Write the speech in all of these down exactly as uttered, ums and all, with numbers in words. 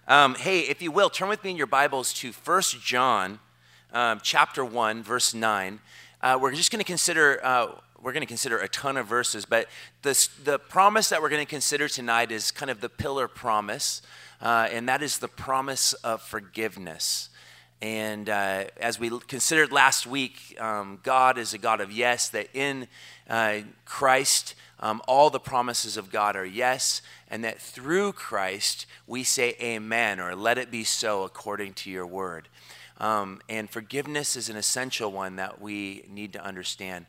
Um, hey, if you will, turn with me in your Bibles to First John um, chapter one, verse nine. Uh, we're just going to consider, uh, we're going to consider a ton of verses, but this, the promise that we're going to consider tonight is kind of the pillar promise, uh, and that is the promise of forgiveness. And uh, as we considered last week, um, God is a God of yes, that in uh, Christ, um, all the promises of God are yes, and that through Christ, we say amen, or let it be so according to your word. Um, and forgiveness is an essential one that we need to understand.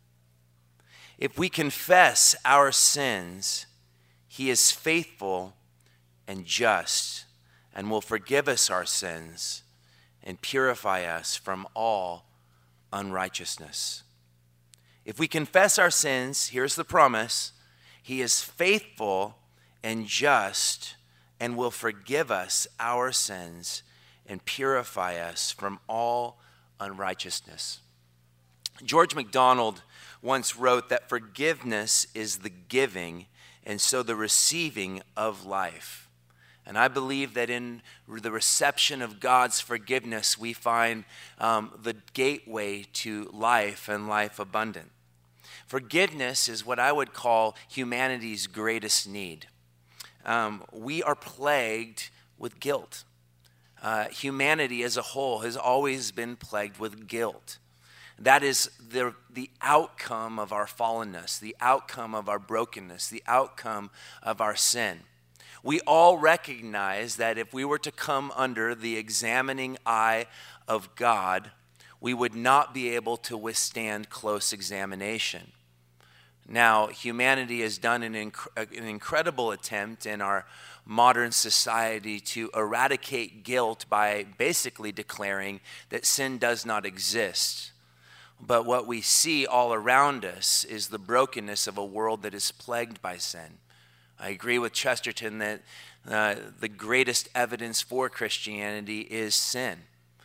If we confess our sins, he is faithful and just and will forgive us our sins and purify us from all unrighteousness. If we confess our sins, here's the promise, he is faithful and just and will forgive us our sins and purify us from all unrighteousness. George MacDonald once wrote that forgiveness is the giving and so the receiving of life. And I believe that in the reception of God's forgiveness, we find um, the gateway to life and life abundant. Forgiveness is what I would call humanity's greatest need. Um, we are plagued with guilt. Uh, humanity as a whole has always been plagued with guilt. That is the, the outcome of our fallenness, the outcome of our brokenness, the outcome of our sin. We all recognize that if we were to come under the examining eye of God, we would not be able to withstand close examination. Now, humanity has done an, inc- an incredible attempt in our modern society to eradicate guilt by basically declaring that sin does not exist. But what we see all around us is the brokenness of a world that is plagued by sin. I agree with Chesterton that uh, the greatest evidence for Christianity is sin.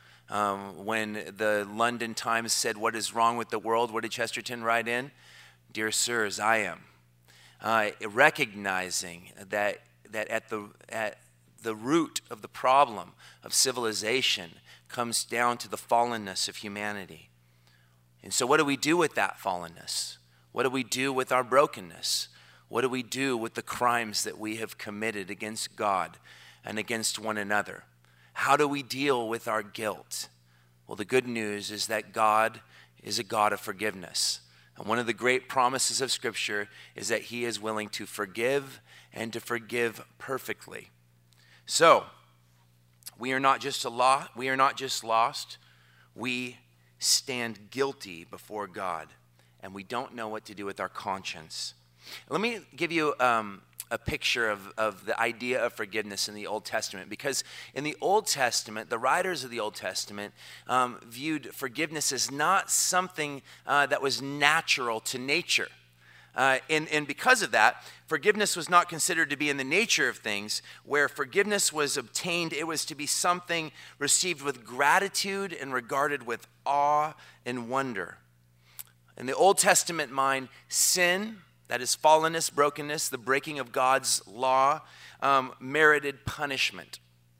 Um, when the London Times said, "What is wrong with the world?" what did Chesterton write in? "Dear sirs, I am." Uh, recognizing that that at the at the root of the problem of civilization comes down to the fallenness of humanity. And so what do we do with that fallenness? What do we do with our brokenness? What do we do with the crimes that we have committed against God and against one another? How do we deal with our guilt? Well, the good news is that God is a God of forgiveness. And one of the great promises of Scripture is that he is willing to forgive and to forgive perfectly. So, we are not just a lo- we are not just lost, we stand guilty before God, and we don't know what to do with our conscience. Let me give you um, a picture of, of the idea of forgiveness in the Old Testament, because in the Old Testament, the writers of the Old Testament um, viewed forgiveness as not something uh, that was natural to nature. Uh, and, and because of that, forgiveness was not considered to be in the nature of things. Where forgiveness was obtained, it was to be something received with gratitude and regarded with awe and wonder. In the Old Testament mind, sin, that is fallenness, brokenness, the breaking of God's law, um, merited punishment,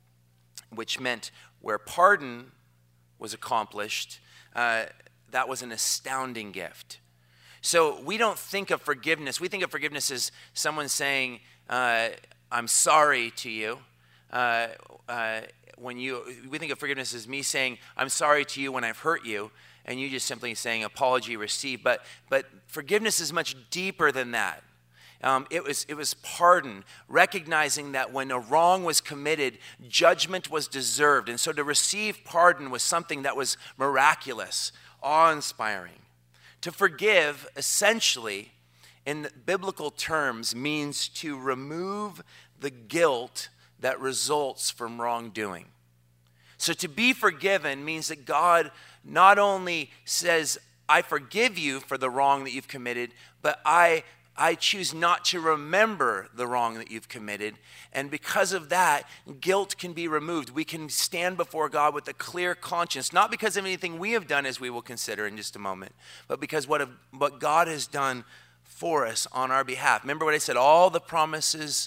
which meant where pardon was accomplished, uh, that was an astounding gift. So we don't think of forgiveness. We think of forgiveness as someone saying, uh, I'm sorry to you. Uh, uh, when you, we think of forgiveness as me saying, I'm sorry to you when I've hurt you, and you just simply saying apology received. But but forgiveness is much deeper than that. Um, it was it was pardon, recognizing that when a wrong was committed, judgment was deserved. And so to receive pardon was something that was miraculous, awe-inspiring. To forgive, essentially, in biblical terms, means to remove the guilt that results from wrongdoing. So to be forgiven means that God not only says, I forgive you for the wrong that you've committed, but I I choose not to remember the wrong that you've committed. And because of that, guilt can be removed. We can stand before God with a clear conscience, not because of anything we have done, as we will consider in just a moment, but because what, have, what God has done for us on our behalf. Remember what I said, all the promises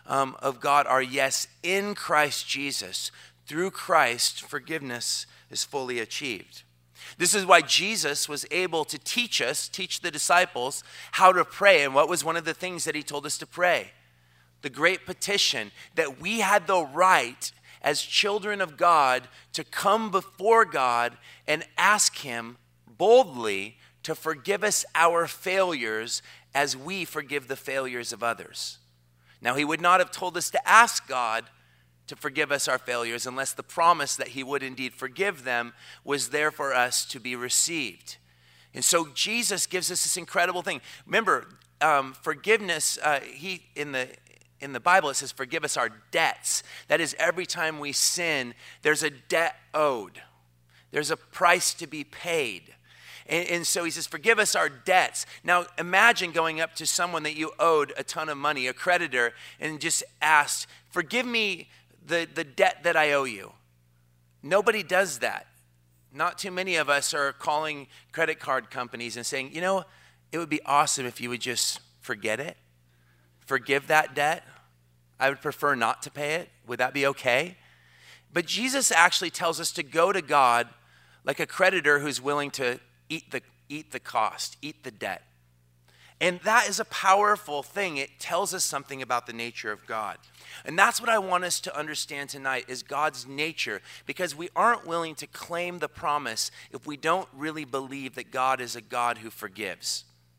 um, of God are yes in Christ Jesus. Through Christ, forgiveness is fully achieved. This is why Jesus was able to teach us, teach the disciples how to pray. And what was one of the things that he told us to pray? The great petition, that we had the right as children of God to come before God and ask him boldly to forgive us our failures as we forgive the failures of others. Now, he would not have told us to ask God to forgive us our failures unless the promise that he would indeed forgive them was there for us to be received. And so Jesus gives us this incredible thing. Remember, um, forgiveness, uh, he in the in the Bible, it says, forgive us our debts. That is, every time we sin, there's a debt owed. There's a price to be paid. And, and so he says, forgive us our debts. Now, imagine going up to someone that you owed a ton of money, a creditor, and just asked, forgive me the, the debt that I owe you. Nobody does that. Not too many of us are calling credit card companies and saying, you know, it would be awesome if you would just forget it. Forgive that debt. I would prefer not to pay it. Would that be okay? But Jesus actually tells us to go to God like a creditor who's willing to eat the, eat the cost, eat the debt. And that is a powerful thing. It tells us something about the nature of God. And that's what I want us to understand tonight is God's nature, because we aren't willing to claim the promise if we don't really believe that God is a God who forgives.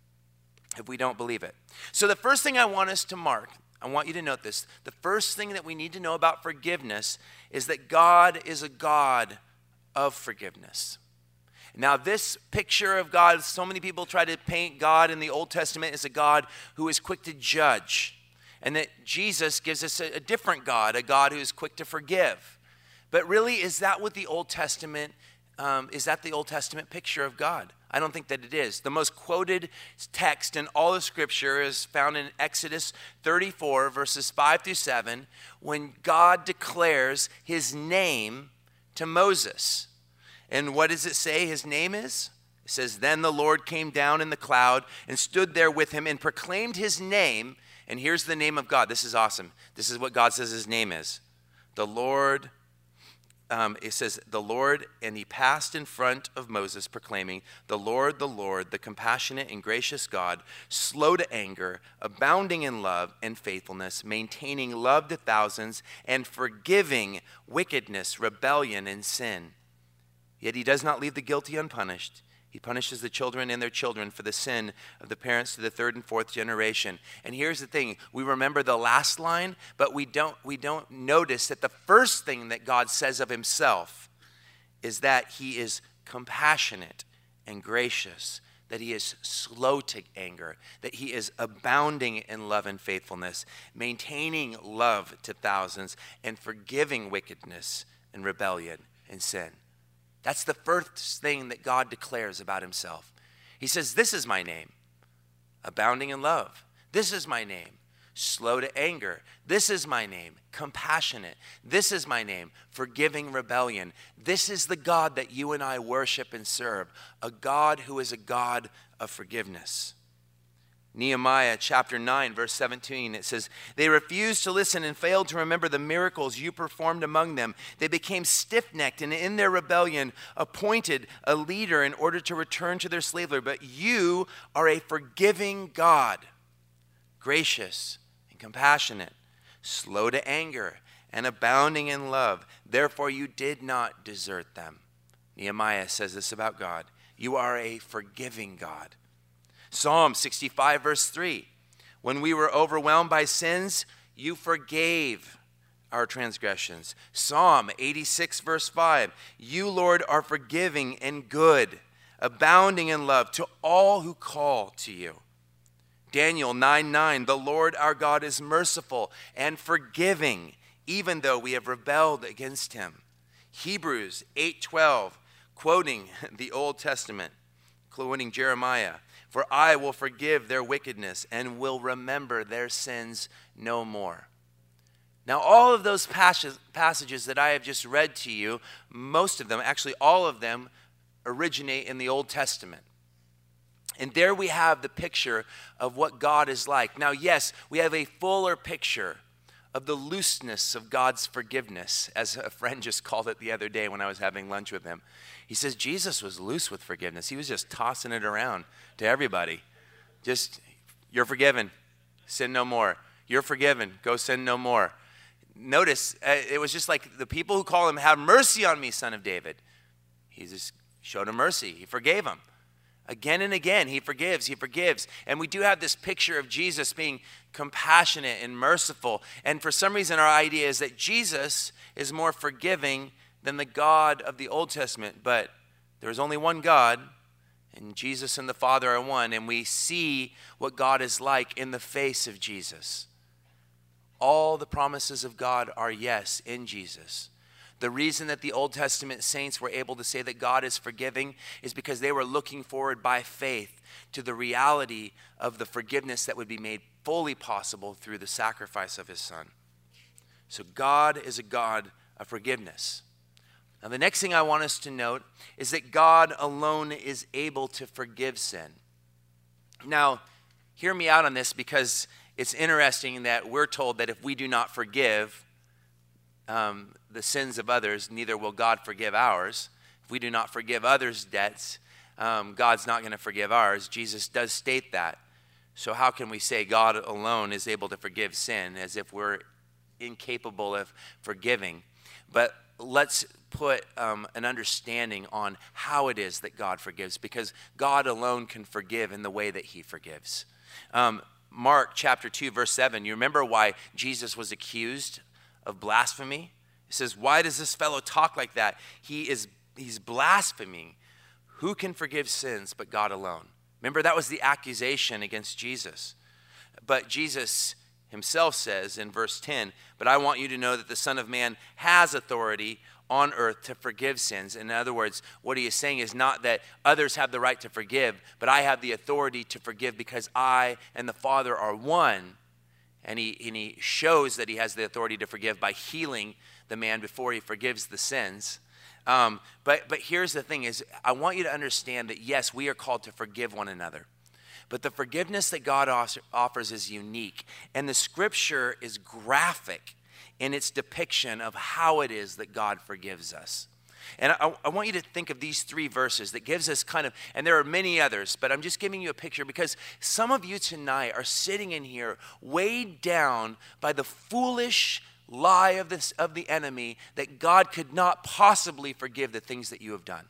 If we don't believe it. So the first thing I want us to mark, I want you to note this. The first thing that we need to know about forgiveness is that God is a God of forgiveness. Now, this picture of God, so many people try to paint God in the Old Testament as a God who is quick to judge. And that Jesus gives us a, a different God, a God who is quick to forgive. But really, is that what the Old Testament, um, is that the Old Testament picture of God? I don't think that it is. The most quoted text in all of Scripture is found in Exodus thirty-four, verses five through seven, when God declares his name to Moses. And what does it say his name is? It says, then the Lord came down in the cloud and stood there with him and proclaimed his name. And here's the name of God. This is awesome. This is what God says his name is. The Lord, um, it says, the Lord, and he passed in front of Moses proclaiming, the Lord, the Lord, the compassionate and gracious God, slow to anger, abounding in love and faithfulness, maintaining love to thousands, and forgiving wickedness, rebellion, and sin. Yet he does not leave the guilty unpunished. He punishes the children and their children for the sin of the parents to the third and fourth generation. And here's the thing. We remember the last line, but we don't, we don't notice that the first thing that God says of himself is that he is compassionate and gracious, that he is slow to anger, that he is abounding in love and faithfulness, maintaining love to thousands, and forgiving wickedness and rebellion and sin. That's the first thing that God declares about himself. He says, this is my name, abounding in love. This is my name, slow to anger. This is my name, compassionate. This is my name, forgiving rebellion. This is the God that you and I worship and serve, a God who is a God of forgiveness. Nehemiah chapter nine, verse seventeen, it says, they refused to listen and failed to remember the miracles you performed among them. They became stiff-necked and in their rebellion appointed a leader in order to return to their slavery. But you are a forgiving God, gracious and compassionate, slow to anger and abounding in love. Therefore you did not desert them. Nehemiah says this about God. You are a forgiving God. Psalm sixty-five, verse three, when we were overwhelmed by sins, you forgave our transgressions. Psalm eighty-six, verse five, you, Lord, are forgiving and good, abounding in love to all who call to you. Daniel nine nine, the Lord our God is merciful and forgiving, even though we have rebelled against him. Hebrews eight twelve, quoting the Old Testament, quoting Jeremiah, for I will forgive their wickedness and will remember their sins no more. Now, all of those passages that I have just read to you, most of them, actually all of them, originate in the Old Testament. And there we have the picture of what God is like. Now, yes, we have a fuller picture of the looseness of God's forgiveness, as a friend just called it the other day when I was having lunch with him. He says Jesus was loose with forgiveness. He was just tossing it around to everybody. Just, you're forgiven, sin no more. You're forgiven, go sin no more. Notice, uh, it was just like the people who call him, have mercy on me, son of David. He just showed him mercy. He forgave him. Again and again, he forgives, he forgives. And we do have this picture of Jesus being compassionate and merciful. And for some reason, our idea is that Jesus is more forgiving than the God of the Old Testament. But there's only one God, and Jesus and the Father are one. And we see what God is like in the face of Jesus. All the promises of God are yes in Jesus. The reason that the Old Testament saints were able to say that God is forgiving is because they were looking forward by faith to the reality of the forgiveness that would be made fully possible through the sacrifice of his Son. So God is a God of forgiveness. Now, the next thing I want us to note is that God alone is able to forgive sin. Now, hear me out on this, because it's interesting that we're told that if we do not forgive um, the sins of others, neither will God forgive ours. If we do not forgive others' debts, um, God's not going to forgive ours. Jesus does state that. So how can we say God alone is able to forgive sin, as if we're incapable of forgiving? But let's put um, an understanding on how it is that God forgives, because God alone can forgive in the way that he forgives. Um, Mark chapter two, verse seven, you remember why Jesus was accused of blasphemy? It says, why does this fellow talk like that? He is, he's blaspheming. Who can forgive sins but God alone? Remember, that was the accusation against Jesus. But Jesus himself says in verse ten, but I want you to know that the Son of Man has authority on earth to forgive sins. In other words, what he is saying is not that others have the right to forgive, but I have the authority to forgive because I and the Father are one. And he, and he shows that he has the authority to forgive by healing the man before he forgives the sins. Um, but, but here's the thing is, I want you to understand that yes, we are called to forgive one another. But the forgiveness that God offers is unique. And the scripture is graphic in its depiction of how it is that God forgives us. And I, I want you to think of these three verses that gives us kind of, and there are many others, but I'm just giving you a picture because some of you tonight are sitting in here weighed down by the foolish lie of this of the enemy that God could not possibly forgive the things that you have done.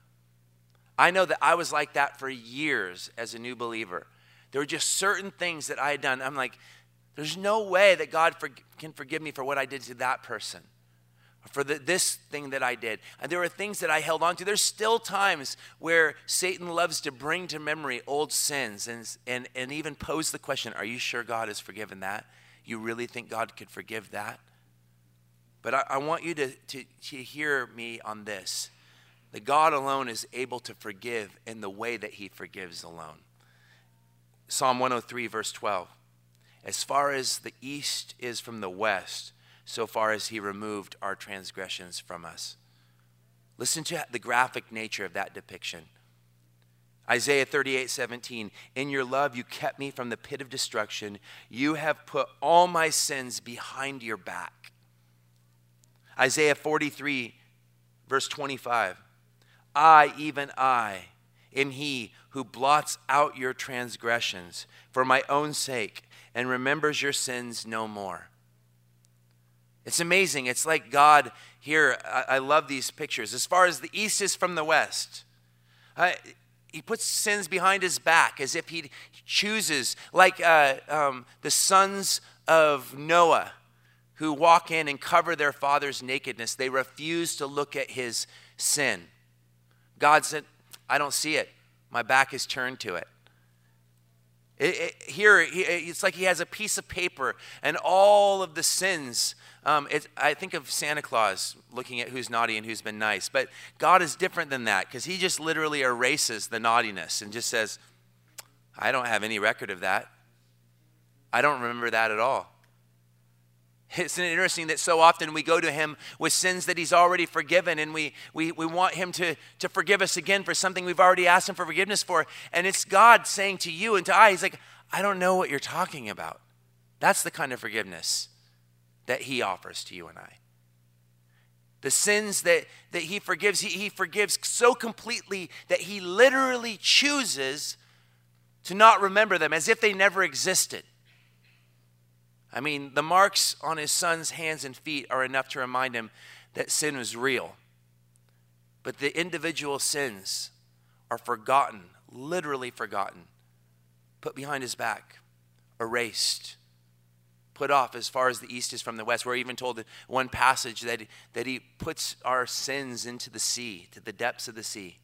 I know that I was like that for years as a new believer. There were just certain things that I had done. I'm like, there's no way that God for, can forgive me for what I did to that person, or for the, this thing that I did. And there were things that I held on to. There's still times where Satan loves to bring to memory old sins and, and, and even pose the question, are you sure God has forgiven that? You really think God could forgive that? But I, I want you to, to, to hear me on this, that God alone is able to forgive in the way that he forgives alone. Psalm one oh three, verse twelve. As far as the east is from the west, so far as he removed our transgressions from us. Listen to the graphic nature of that depiction. Isaiah thirty-eight, seventeen. In your love you kept me from the pit of destruction. You have put all my sins behind your back. Isaiah forty-three, verse twenty-five. I, even I, am he who blots out your transgressions for my own sake and remembers your sins no more. It's amazing. It's like God here, I, I love these pictures. As far as the east is from the west, uh, he puts sins behind his back as if he chooses, like uh, um, the sons of Noah who walk in and cover their father's nakedness. They refuse to look at his sin. God said, I don't see it. My back is turned to it. It, it, here, it's like he has a piece of paper and all of the sins. Um, it, I think of Santa Claus looking at who's naughty and who's been nice. But God is different than that because he just literally erases the naughtiness and just says, I don't have any record of that. I don't remember that at all. It's interesting that so often we go to him with sins that he's already forgiven, and we we we want him to, to forgive us again for something we've already asked him for forgiveness for. And it's God saying to you and to I, he's like, I don't know what you're talking about. That's the kind of forgiveness that he offers to you and I. The sins that, that he forgives, he, he forgives so completely that he literally chooses to not remember them as if they never existed. I mean, the marks on his son's hands and feet are enough to remind him that sin was real. But the individual sins are forgotten, literally forgotten, put behind his back, erased, put off as far as the east is from the west. We're even told in one passage that, that he puts our sins into the sea, to the depths of the sea.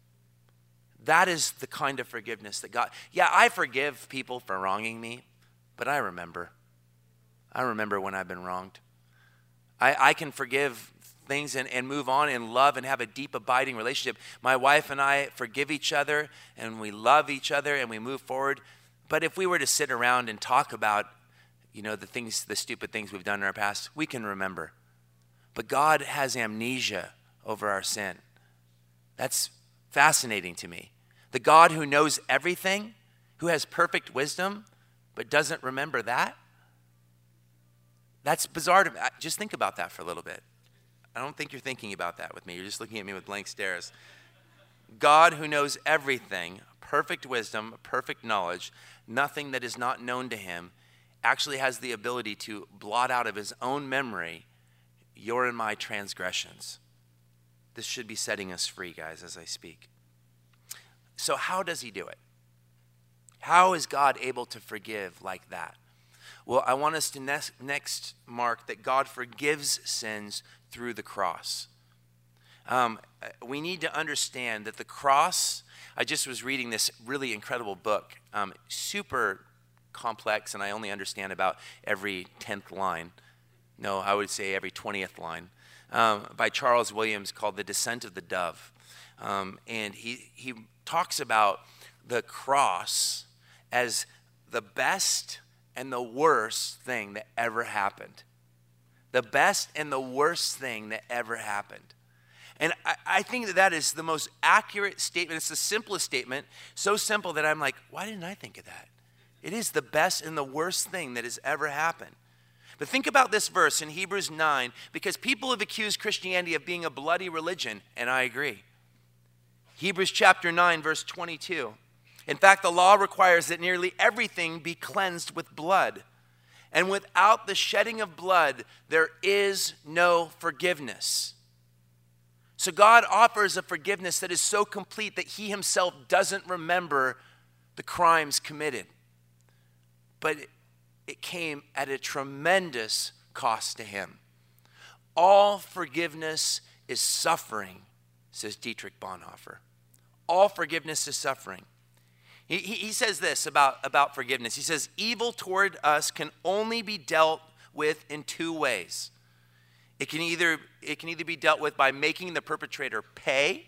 That is the kind of forgiveness that God, yeah, I forgive people for wronging me, but I remember. I remember when I've been wronged. I, I can forgive things and, and move on in love and have a deep, abiding relationship. My wife and I forgive each other and we love each other and we move forward. But if we were to sit around and talk about, you know, the things, the stupid things we've done in our past, we can remember. But God has amnesia over our sin. That's fascinating to me. The God who knows everything, who has perfect wisdom, but doesn't remember that? That's bizarre to me. Just think about that for a little bit. I don't think you're thinking about that with me. You're just looking at me with blank stares. God who knows everything, perfect wisdom, perfect knowledge, nothing that is not known to him, actually has the ability to blot out of his own memory your and my transgressions. This should be setting us free, guys, as I speak. So how does he do it? How is God able to forgive like that? Well, I want us to next, next mark that God forgives sins through the cross. Um, we need to understand that the cross, I just was reading this really incredible book, um, super complex, and I only understand about every tenth line. No, I would say every twentieth line, um, by Charles Williams, called The Descent of the Dove. Um, and he, he talks about the cross as the best and the worst thing that ever happened. The best and the worst thing that ever happened. And I, I think that that is the most accurate statement. It's the simplest statement, so simple that I'm like, why didn't I think of that? It is the best and the worst thing that has ever happened. But think about this verse in Hebrews nine, because people have accused Christianity of being a bloody religion, and I agree. Hebrews chapter nine, verse twenty-two. In fact, the law requires that nearly everything be cleansed with blood. And without the shedding of blood, there is no forgiveness. So God offers a forgiveness that is so complete that he himself doesn't remember the crimes committed. But it came at a tremendous cost to him. All forgiveness is suffering, says Dietrich Bonhoeffer. All forgiveness is suffering. He, he says this about, about forgiveness. He says, evil toward us can only be dealt with in two ways. It can either, it can either be dealt with by making the perpetrator pay,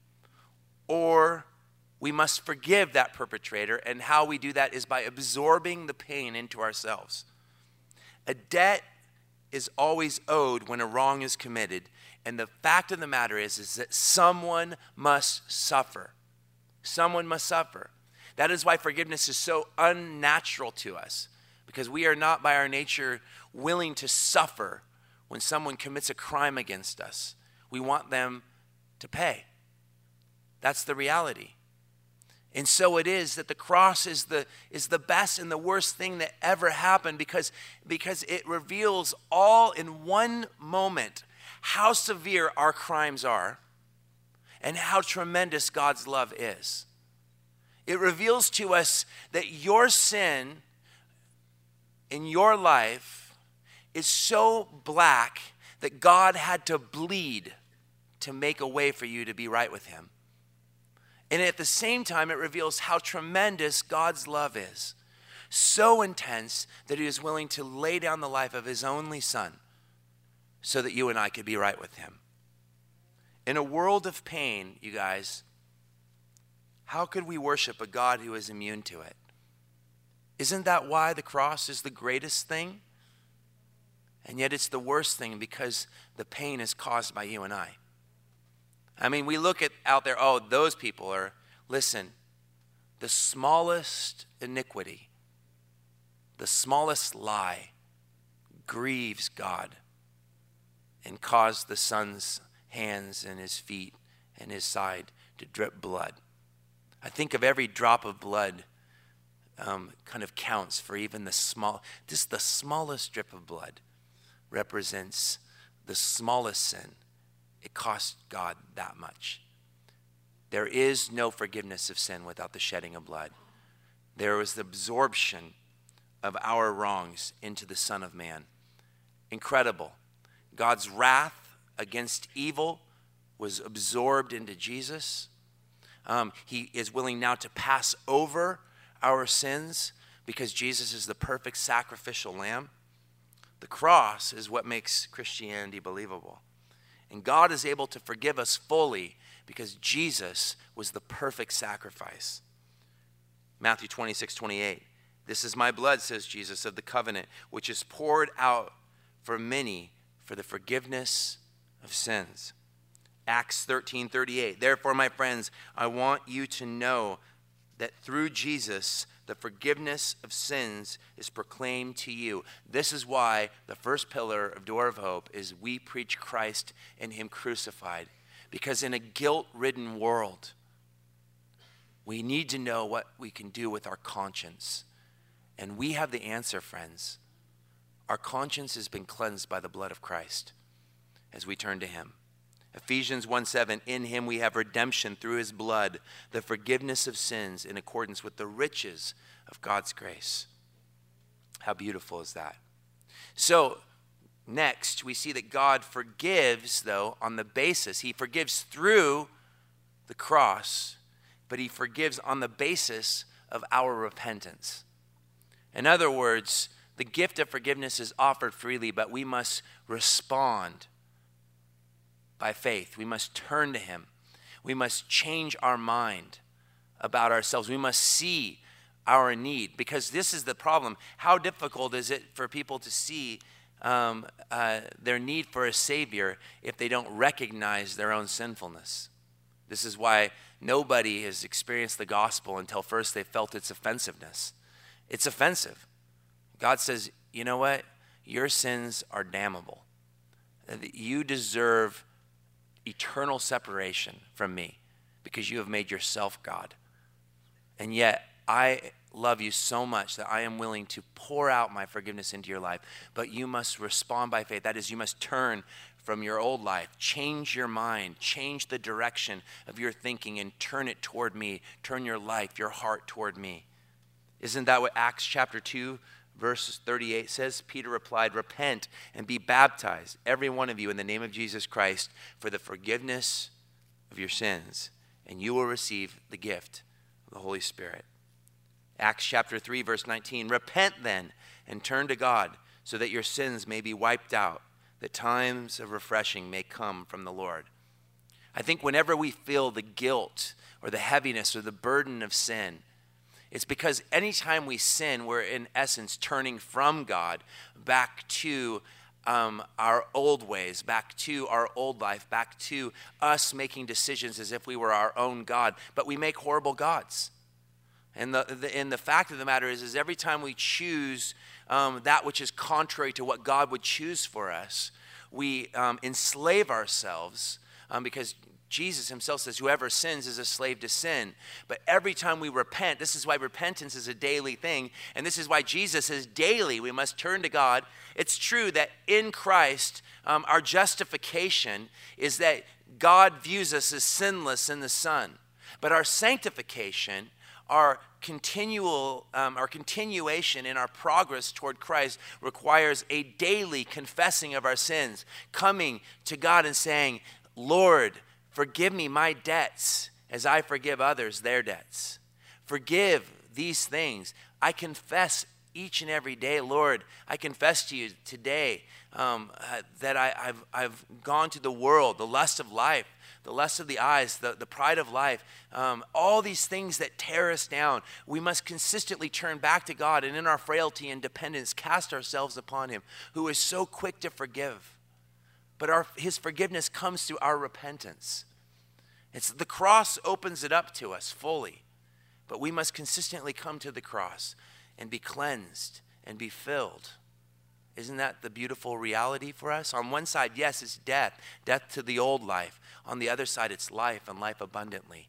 or we must forgive that perpetrator, and how we do that is by absorbing the pain into ourselves. A debt is always owed when a wrong is committed, and the fact of the matter is, is that someone must suffer. Someone must suffer. That is why forgiveness is so unnatural to us, because we are not by our nature willing to suffer when someone commits a crime against us. We want them to pay. That's the reality. And so it is that the cross is the, is the best and the worst thing that ever happened, because, because it reveals all in one moment how severe our crimes are and how tremendous God's love is. It reveals to us that your sin in your life is so black that God had to bleed to make a way for you to be right with him. And at the same time, it reveals how tremendous God's love is. So intense that he is willing to lay down the life of his only son so that you and I could be right with him. In a world of pain, you guys, how could we worship a God who is immune to it? Isn't that why the cross is the greatest thing? And yet it's the worst thing, because the pain is caused by you and I. I mean, we look at out there, oh, those people are, listen, the smallest iniquity, the smallest lie, grieves God and caused the son's hands and his feet and his side to drip blood. I think of every drop of blood um, kind of counts for even the small, just the smallest drip of blood represents the smallest sin. It cost God that much. There is no forgiveness of sin without the shedding of blood. There was the absorption of our wrongs into the Son of Man. Incredible. God's wrath against evil was absorbed into Jesus. Um, he is willing now to pass over our sins because Jesus is the perfect sacrificial lamb. The cross is what makes Christianity believable. And God is able to forgive us fully because Jesus was the perfect sacrifice. Matthew twenty-six, twenty-eight. This is my blood, says Jesus, of the covenant, which is poured out for many for the forgiveness of sins. Acts thirteen, thirty-eight. Therefore, my friends, I want you to know that through Jesus, the forgiveness of sins is proclaimed to you. This is why the first pillar of Door of Hope is we preach Christ and him crucified. Because in a guilt-ridden world, we need to know what we can do with our conscience. And we have the answer, friends. Our conscience has been cleansed by the blood of Christ as we turn to him. Ephesians one seven, in him we have redemption through his blood, the forgiveness of sins in accordance with the riches of God's grace. How beautiful is that? So, next, we see that God forgives, though, on the basis, he forgives through the cross, but he forgives on the basis of our repentance. In other words, the gift of forgiveness is offered freely, but we must respond by faith. We must turn to him. We must change our mind about ourselves. We must see our need, because this is the problem. How difficult is it for people to see um, uh, their need for a Savior if they don't recognize their own sinfulness? This is why nobody has experienced the gospel until first they felt its offensiveness. It's offensive. God says, you know what? Your sins are damnable. You deserve eternal separation from me because you have made yourself God. And yet I love you so much that I am willing to pour out my forgiveness into your life. But you must respond by faith. That is, you must turn from your old life, change your mind, change the direction of your thinking and turn it toward me. Turn your life, your heart toward me. Isn't that what Acts chapter two verse thirty-eight says? Peter replied, repent and be baptized, every one of you, in the name of Jesus Christ for the forgiveness of your sins, and you will receive the gift of the Holy Spirit. Acts chapter three verse nineteen, repent then and turn to God so that your sins may be wiped out, that times of refreshing may come from the Lord. I think whenever we feel the guilt or the heaviness or the burden of sin, it's because anytime we sin, we're in essence turning from God back to um, our old ways, back to our old life, back to us making decisions as if we were our own God. But we make horrible gods. And the, the, and the fact of the matter is, is every time we choose um, that which is contrary to what God would choose for us, we um, enslave ourselves um, because Jesus himself says, whoever sins is a slave to sin. But every time we repent, this is why repentance is a daily thing. And this is why Jesus says daily we must turn to God. It's true that in Christ, um, our justification is that God views us as sinless in the Son. But our sanctification, our continual, um, our continuation in our progress toward Christ requires a daily confessing of our sins, coming to God and saying, Lord, forgive me my debts as I forgive others their debts. Forgive these things. I confess each and every day, Lord, I confess to you today um, uh, that I, I've, I've gone to the world, the lust of life, the lust of the eyes, the, the pride of life, um, all these things that tear us down. We must consistently turn back to God and in our frailty and dependence cast ourselves upon him who is so quick to forgive. But our, his forgiveness comes through our repentance. It's the cross opens it up to us fully. But we must consistently come to the cross and be cleansed and be filled. Isn't that the beautiful reality for us? On one side, yes, it's death, death to the old life. On the other side, it's life and life abundantly.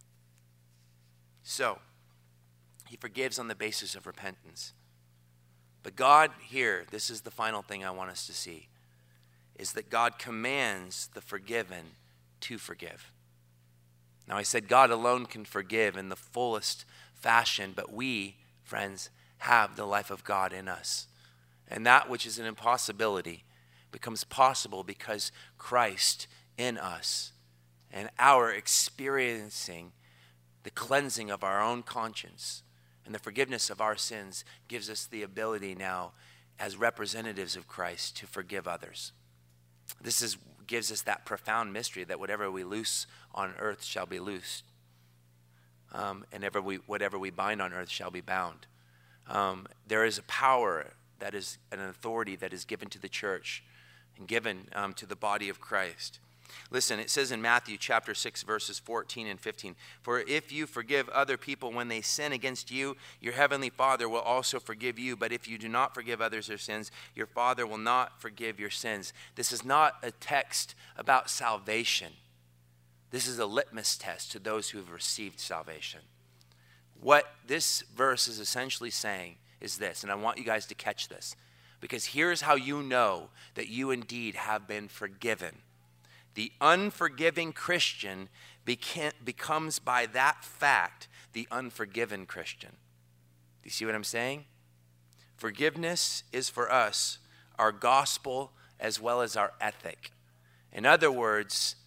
So, he forgives on the basis of repentance. But God here, this is the final thing I want us to see, is that God commands the forgiven to forgive. Now, I said God alone can forgive in the fullest fashion, but we, friends, have the life of God in us. And that which is an impossibility becomes possible because Christ in us and our experiencing the cleansing of our own conscience and the forgiveness of our sins gives us the ability now as representatives of Christ to forgive others. This is gives us that profound mystery that whatever we loose on earth shall be loosed. Um, and ever we, whatever we bind on earth shall be bound. Um, there is a power that is an authority that is given to the church and given um, to the body of Christ. Listen, it says in Matthew chapter six, verses fourteen and fifteen, "For if you forgive other people when they sin against you, your heavenly Father will also forgive you. But if you do not forgive others their sins, your Father will not forgive your sins." This is not a text about salvation. This is a litmus test to those who have received salvation. What this verse is essentially saying is this, and I want you guys to catch this, because here's how you know that you indeed have been forgiven. The unforgiving Christian beca- becomes by that fact the unforgiven Christian. Do you see what I'm saying? Forgiveness is for us our gospel as well as our ethic. In other words,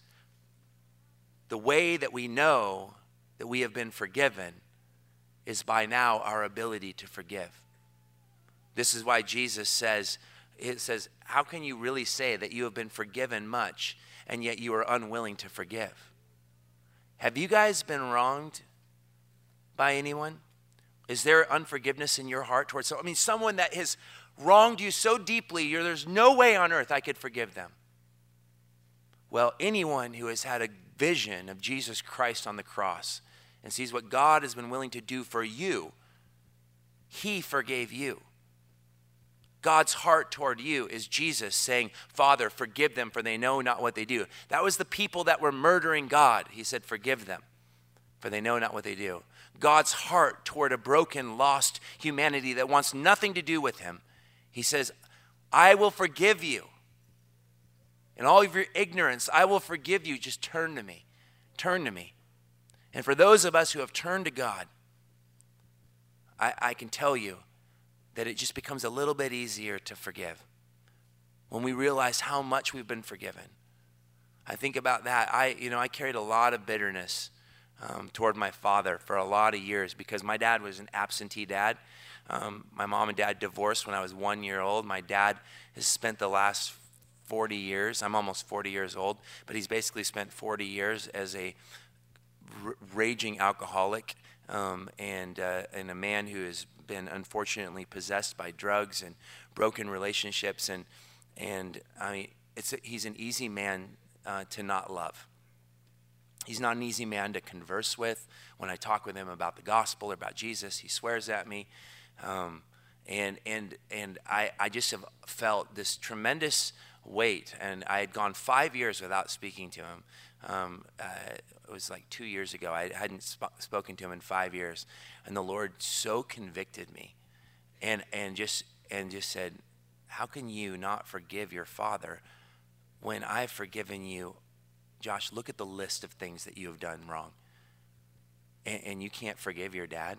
the way that we know that we have been forgiven is by now our ability to forgive. This is why Jesus says, it says, how can you really say that you have been forgiven much and yet you are unwilling to forgive? Have you guys been wronged by anyone? Is there unforgiveness in your heart towards someone? I mean, someone that has wronged you so deeply, you're, there's no way on earth I could forgive them. Well, anyone who has had a vision of Jesus Christ on the cross and sees what God has been willing to do for you, he forgave you. God's heart toward you is Jesus saying, "Father, forgive them, for they know not what they do." That was the people that were murdering God. He said, "Forgive them, for they know not what they do." God's heart toward a broken, lost humanity that wants nothing to do with him. He says, "I will forgive you. In all of your ignorance, I will forgive you. Just turn to me. Turn to me." And for those of us who have turned to God, I, I can tell you that it just becomes a little bit easier to forgive when we realize how much we've been forgiven. I think about that. I, you know, I carried a lot of bitterness um, toward my father for a lot of years because my dad was an absentee dad. Um, my mom and dad divorced when I was one year old. My dad has spent the last forty years, I'm almost forty years old, but he's basically spent forty years as a r- raging alcoholic um, and, uh, and a man who has been unfortunately possessed by drugs and broken relationships. And, and I mean, it's a, he's an easy man uh, to not love. He's not an easy man to converse with. When I talk with him about the gospel or about Jesus, he swears at me. Um, and and and I, I just have felt this tremendous weight. And I had gone five years without speaking to him. Um, uh, it was like two years ago. I hadn't sp- spoken to him in five years. And the Lord so convicted me and, and, just, and just said, "How can you not forgive your father when I've forgiven you? Josh, look at the list of things that you have done wrong. And, and you can't forgive your dad.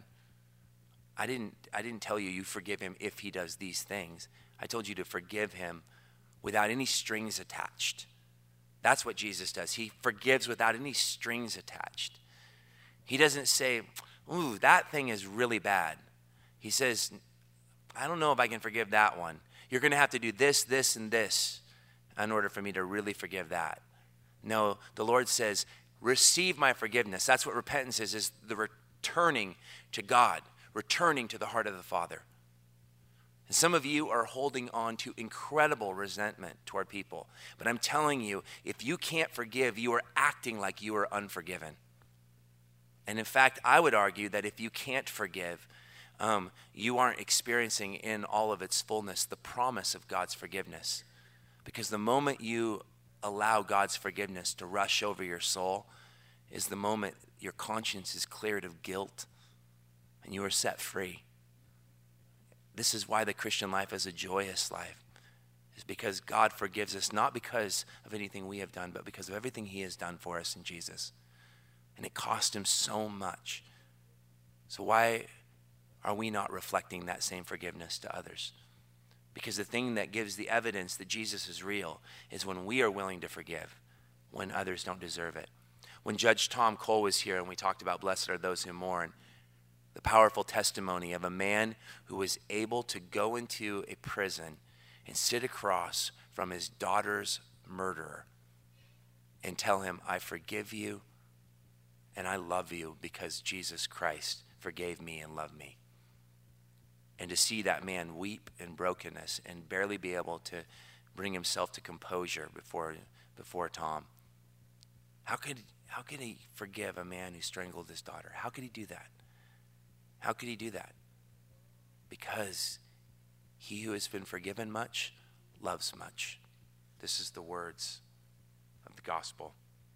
I didn't, I didn't tell you you forgive him if he does these things. I told you to forgive him without any strings attached." That's what Jesus does. He forgives without any strings attached. He doesn't say, "Ooh, that thing is really bad." He says, "I don't know if I can forgive that one. You're going to have to do this, this, and this in order for me to really forgive that." No, the Lord says, "Receive my forgiveness." That's what repentance is, is the returning to God, returning to the heart of the Father. And some of you are holding on to incredible resentment toward people. But I'm telling you, if you can't forgive, you are acting like you are unforgiven. And in fact, I would argue that if you can't forgive, um, you aren't experiencing in all of its fullness the promise of God's forgiveness. Because the moment you allow God's forgiveness to rush over your soul is the moment your conscience is cleared of guilt and you are set free. This is why the Christian life is a joyous life. Is because God forgives us, not because of anything we have done, but because of everything he has done for us in Jesus. And it cost him so much. So why are we not reflecting that same forgiveness to others? Because the thing that gives the evidence that Jesus is real is when we are willing to forgive, when others don't deserve it. When Judge Tom Cole was here and we talked about blessed are those who mourn, the powerful testimony of a man who was able to go into a prison and sit across from his daughter's murderer and tell him, I forgive you and I love you because Jesus Christ forgave me and loved me. And to see that man weep in brokenness and barely be able to bring himself to composure before, before Tom. How could, how could he forgive a man who strangled his daughter? How could he do that? How could he do that? Because he who has been forgiven much loves much. This is the words of the gospel.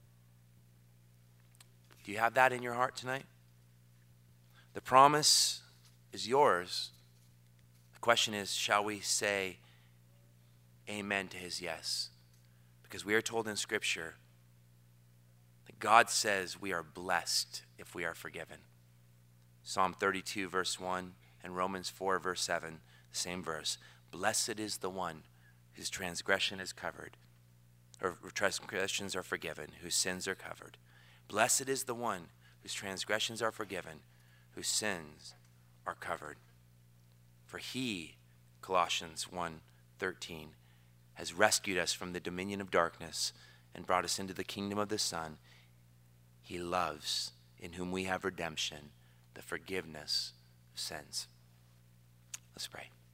Do you have that in your heart tonight? The promise is yours. The question is, shall we say amen to his yes? Because we are told in Scripture that God says we are blessed if we are forgiven. Psalm thirty-two, verse one, and Romans four, verse seven, the same verse. Blessed is the one whose transgression is covered, or transgressions are forgiven, whose sins are covered. Blessed is the one whose transgressions are forgiven, whose sins are covered. For he, Colossians one thirteen, has rescued us from the dominion of darkness and brought us into the kingdom of the Son he loves, in whom we have redemption, the forgiveness of sins. Let's pray.